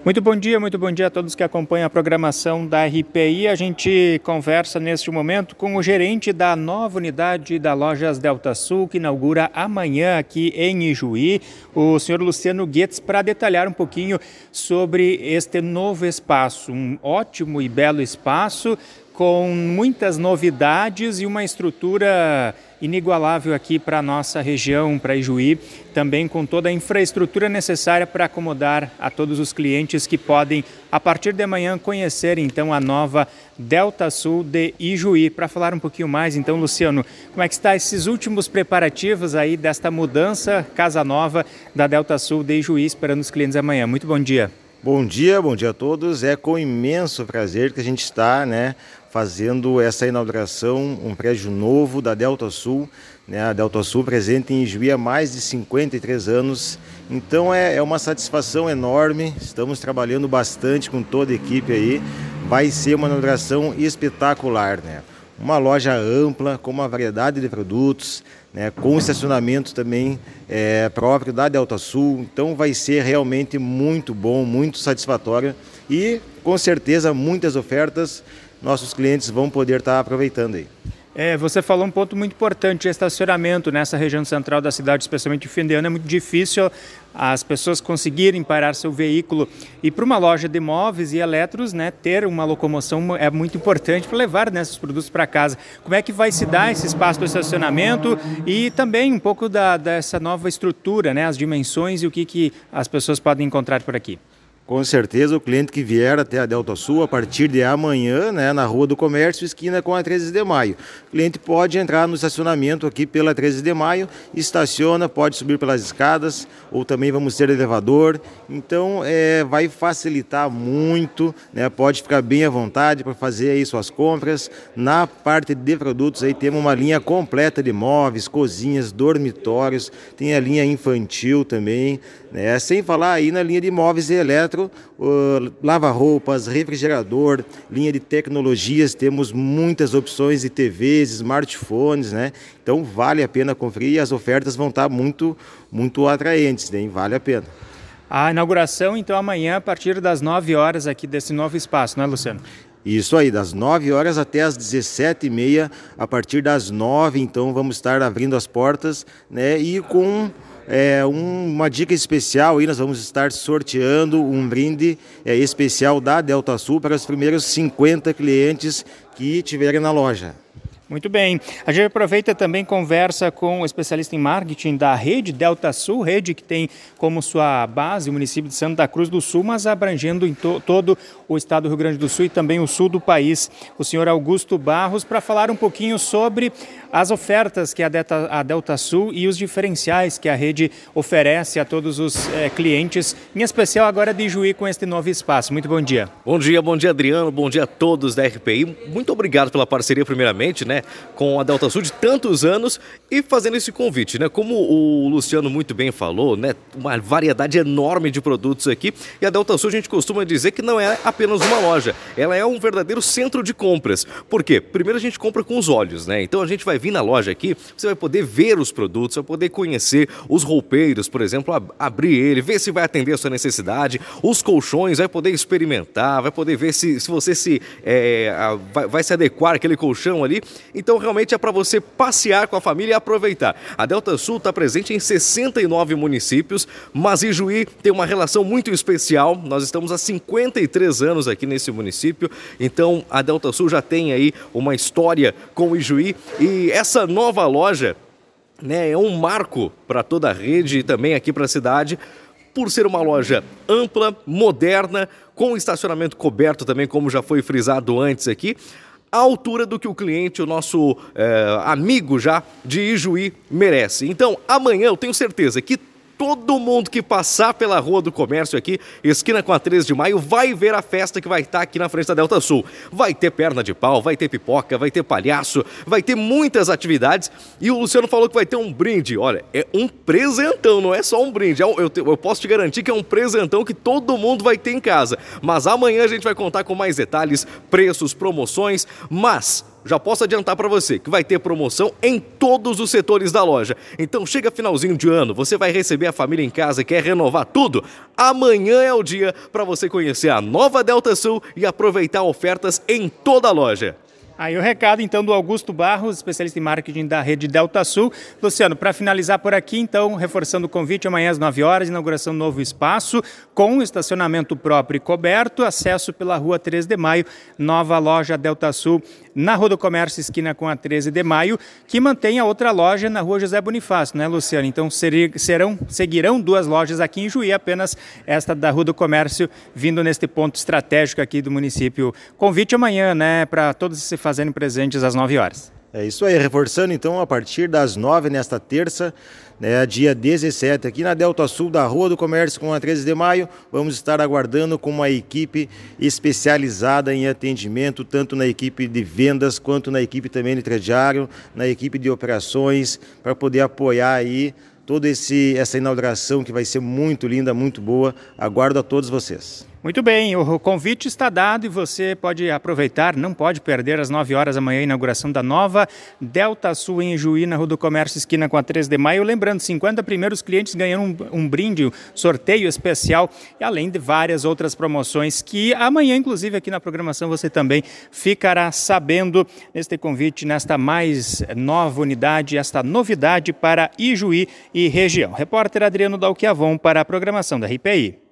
Muito bom dia a todos que acompanham a programação da RPI. A gente conversa neste momento com o gerente da nova unidade da Lojas Delta Sul, que inaugura amanhã aqui em Ijuí, o senhor Luciano Goetz, para detalhar um pouquinho sobre este novo espaço. Um ótimo e belo espaço, com muitas novidades e uma estrutura inigualável aqui para a nossa região, para Ijuí, também com toda a infraestrutura necessária para acomodar a todos os clientes que podem, a partir de amanhã, conhecer então a nova Delta Sul de Ijuí. Para falar um pouquinho mais, então, Luciano, como é que está esses últimos preparativos aí desta mudança, casa nova da Delta Sul de Ijuí, esperando os clientes amanhã? Muito bom dia. Bom dia a todos. É com imenso prazer que a gente está, fazendo essa inauguração, um prédio novo da Delta Sul, a Delta Sul presente em Ijuí há mais de 53 anos. Então é uma satisfação enorme, estamos trabalhando bastante com toda a equipe aí. Vai ser uma inauguração espetacular, Uma loja ampla, com uma variedade de produtos, com estacionamento também próprio da Delta Sul. Então vai ser realmente muito bom, muito satisfatório e com certeza muitas ofertas nossos clientes vão poder estar aproveitando aí. Você falou um ponto muito importante, estacionamento nessa região central da cidade, especialmente no fim de ano, é muito difícil as pessoas conseguirem parar seu veículo. E para uma loja de móveis e eletros, ter uma locomoção é muito importante para levar esses produtos para casa. Como é que vai se dar esse espaço do estacionamento e também um pouco dessa nova estrutura, as dimensões e o que as pessoas podem encontrar por aqui? Com certeza, o cliente que vier até a Delta Sul, a partir de amanhã, na Rua do Comércio, esquina com a 13 de Maio. O cliente pode entrar no estacionamento aqui pela 13 de Maio, estaciona, pode subir pelas escadas, ou também vamos ter elevador. Então, vai facilitar muito, pode ficar bem à vontade para fazer aí suas compras. Na parte de produtos, aí temos uma linha completa de móveis, cozinhas, dormitórios, tem a linha infantil também, sem falar aí na linha de móveis e eletro, lava-roupas, refrigerador, linha de tecnologias, temos muitas opções de TVs, smartphones, Então vale a pena conferir e as ofertas vão estar muito, muito atraentes, vale a pena. A inauguração, então, amanhã, a partir das 9 horas aqui desse novo espaço, Luciano? Isso aí, das 9 horas até as 17h30, a partir das 9, então vamos estar abrindo as portas, e com uma dica especial aí, nós vamos estar sorteando um brinde especial da Delta Sul para os primeiros 50 clientes que tiverem na loja. Muito bem. A gente aproveita também conversa com o especialista em marketing da rede Delta Sul, rede que tem como sua base o município de Santa Cruz do Sul, mas abrangendo em todo o estado do Rio Grande do Sul e também o sul do país, o senhor Augusto Barros, para falar um pouquinho sobre as ofertas que a Delta Sul e os diferenciais que a rede oferece a todos os clientes, em especial agora de Ijuí com este novo espaço. Muito bom dia. Bom dia Adriano, bom dia a todos da RPI. Muito obrigado pela parceria primeiramente, com a Delta Sul de tantos anos e fazendo esse convite, Como o Luciano muito bem falou, uma variedade enorme de produtos aqui, e a Delta Sul a gente costuma dizer que não é apenas uma loja, ela é um verdadeiro centro de compras. Por quê? Primeiro a gente compra com os olhos, Então a gente vai vir na loja aqui, você vai poder ver os produtos, vai poder conhecer os roupeiros, por exemplo, abrir ele, ver se vai atender a sua necessidade, os colchões, vai poder experimentar, vai poder ver se você vai se adequar àquele colchão ali. Então realmente é para você passear com a família e aproveitar. A Delta Sul está presente em 69 municípios, mas Ijuí tem uma relação muito especial. Nós estamos há 53 anos aqui nesse município, então a Delta Sul já tem aí uma história com Ijuí, e essa nova loja é um marco para toda a rede e também aqui para a cidade, por ser uma loja ampla, moderna, com estacionamento coberto também, como já foi frisado antes aqui, à altura do que o cliente, o nosso amigo já de Ijuí, merece. Então, amanhã eu tenho certeza que todo mundo que passar pela Rua do Comércio aqui, esquina com a 13 de Maio, vai ver a festa que vai estar aqui na frente da Delta Sul. Vai ter perna de pau, vai ter pipoca, vai ter palhaço, vai ter muitas atividades. E o Luciano falou que vai ter um brinde. Olha, é um presentão, não é só um brinde. Eu posso te garantir que é um presentão que todo mundo vai ter em casa. Mas amanhã a gente vai contar com mais detalhes, preços, promoções, mas já posso adiantar para você que vai ter promoção em todos os setores da loja. Então chega finalzinho de ano, você vai receber a família em casa e quer renovar tudo? Amanhã é o dia para você conhecer a nova Deltasul e aproveitar ofertas em toda a loja. Aí o recado, então, do Augusto Barros, especialista em marketing da rede Deltasul. Luciano, para finalizar por aqui, então, reforçando o convite, amanhã às 9 horas, inauguração do novo espaço, com estacionamento próprio e coberto, acesso pela rua 13 de Maio, nova loja Deltasul, na Rua do Comércio, esquina com a 13 de Maio, que mantém a outra loja na Rua José Bonifácio, né, Luciano? Então, seguirão duas lojas aqui em Juí, apenas esta da Rua do Comércio, vindo neste ponto estratégico aqui do município. Convite amanhã, né, para todos se fazerem presentes às 9 horas. É isso aí, reforçando então a partir das 9 nesta terça, né, dia 17, aqui na Deltasul, da Rua do Comércio com a 13 de Maio, vamos estar aguardando com uma equipe especializada em atendimento, tanto na equipe de vendas, quanto na equipe também de crediário, na equipe de operações, para poder apoiar aí toda essa inauguração que vai ser muito linda, muito boa. Aguardo a todos vocês. Muito bem, o convite está dado e você pode aproveitar, não pode perder às 9 horas da manhã a inauguração da nova Deltasul em Juí, na Rua do Comércio, esquina com a 13 de Maio. Lembrando, 50 primeiros clientes ganham um brinde, um sorteio especial, e além de várias outras promoções que amanhã, inclusive aqui na programação, você também ficará sabendo neste convite, nesta mais nova unidade, esta novidade para Ijuí e região. Repórter Adriano Dalquiavon para a programação da RPI.